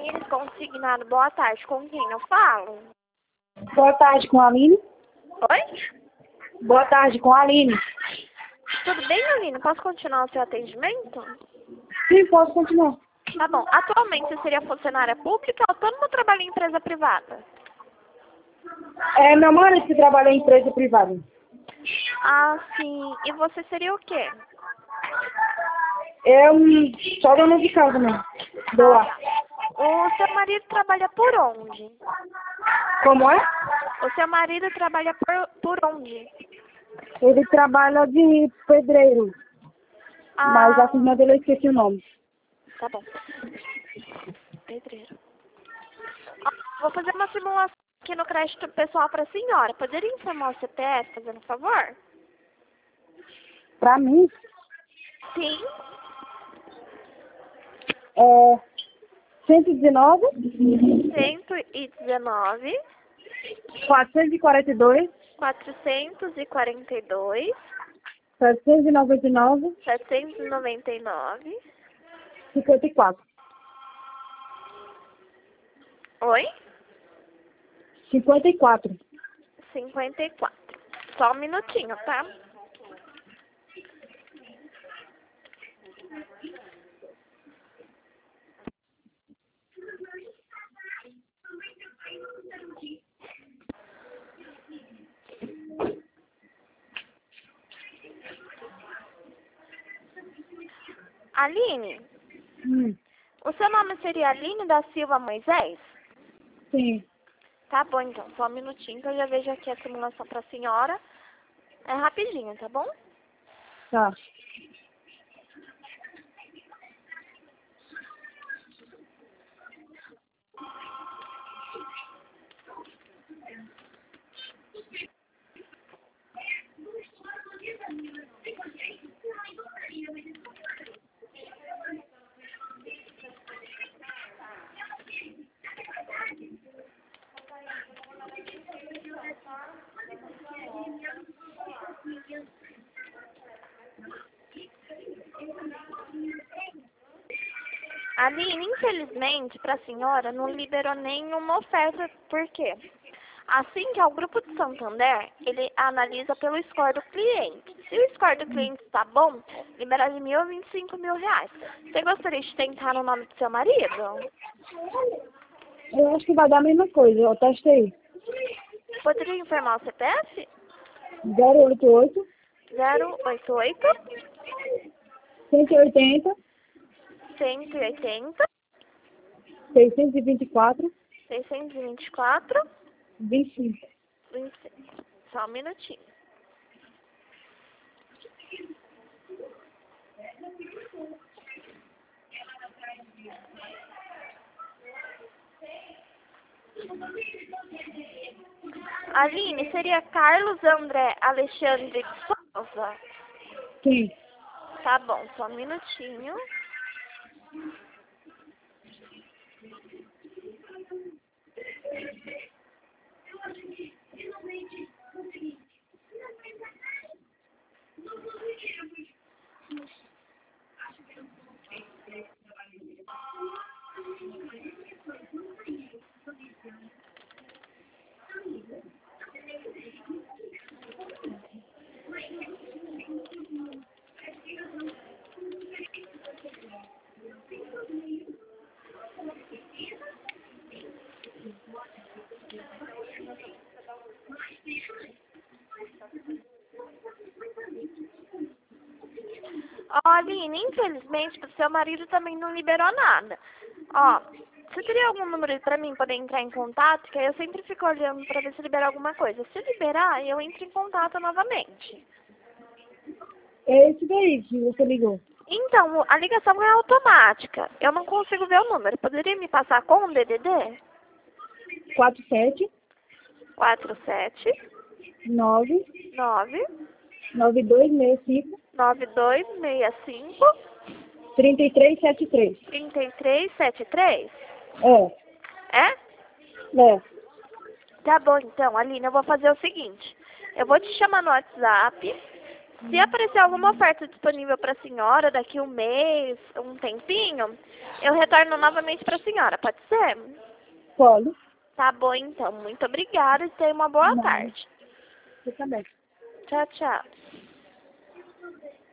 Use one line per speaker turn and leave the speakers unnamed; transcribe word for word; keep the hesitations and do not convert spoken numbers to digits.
Tamires, consignado. Boa tarde. Com quem eu falo?
Boa tarde, com a Aline.
Oi?
Boa tarde, com a Aline.
Tudo bem, Aline? Posso continuar o seu atendimento?
Sim, posso continuar.
Tá bom. Atualmente você seria funcionária pública ou autônomo ou trabalha em empresa privada?
É meu marido que trabalha em empresa privada.
Ah, sim. E você seria o quê?
Eu hum, só dona de casa mesmo. Dou
Ah,
lá.
tá. O seu marido trabalha por onde?
Como é?
O seu marido trabalha por, por onde?
Ele trabalha de pedreiro. Mas a
Ah,
firma dele eu esqueci o nome.
tá bom. Pedreiro. Ó, vou fazer uma simulação aqui no crédito pessoal para a senhora. Poderia informar o C P F, fazendo favor?
Pra mim,
Sim.
é cento e dezenove,
cento e dezenove,
quatrocentos e quarenta e dois,
quatrocentos e quarenta e dois,
setecentos e noventa e nove,
setecentos e noventa e nove.
cinquenta e quatro.
Oi?
cinquenta e quatro.
cinquenta e quatro. Só um minutinho, tá? Aline,
Hum,
o seu nome seria Aline da Silva Moisés?
sim.
Tá bom, então. Só um minutinho que eu já vejo aqui a simulação pra senhora. É rapidinho, tá bom?
Tá.
Aline, infelizmente, para a senhora, não liberou nenhuma oferta. Por quê? Assim que é o Grupo de Santander, ele analisa pelo score do cliente. Se o score do cliente está bom, libera de mil a vinte e cinco mil reais. Você gostaria de tentar no nome do seu marido?
Eu acho que vai dar a mesma coisa. Eu testei.
Poderia informar o C P F?
zero oito oito,
zero oito oito,
cento e oitenta,
cento e oitenta,
seiscentos e vinte e quatro,
seiscentos e vinte e quatro,
vinte e cinco.
vinte e cinco. Só um minutinho. Aline, seria Carlos André Alexandre de Souza?
Sim.
Tá bom, só um minutinho. Ó, Aline, infelizmente, o seu marido também não liberou nada. Ó, você teria algum número aí pra mim poder entrar em contato? Que aí eu sempre fico olhando pra ver se liberar alguma coisa. Se liberar, eu entro em contato novamente.
É esse daí que você ligou.
Então, a ligação é automática. Eu não consigo ver o número. Poderia me passar com o D D D?
quatro sete
quatro sete
nove
nove
nove dois seis cinco
nove dois seis cinco
três três sete três.
três três sete três.
É,
É?
é.
Tá bom, então, Aline, eu vou fazer o seguinte. Eu vou te chamar no WhatsApp Se aparecer alguma oferta disponível para a senhora daqui um mês, um tempinho, eu retorno novamente para a senhora, pode ser?
Pode.
Tá bom, então. Muito obrigada e tenha uma boa
Não.
tarde.
Você também.
Tchau, tchau.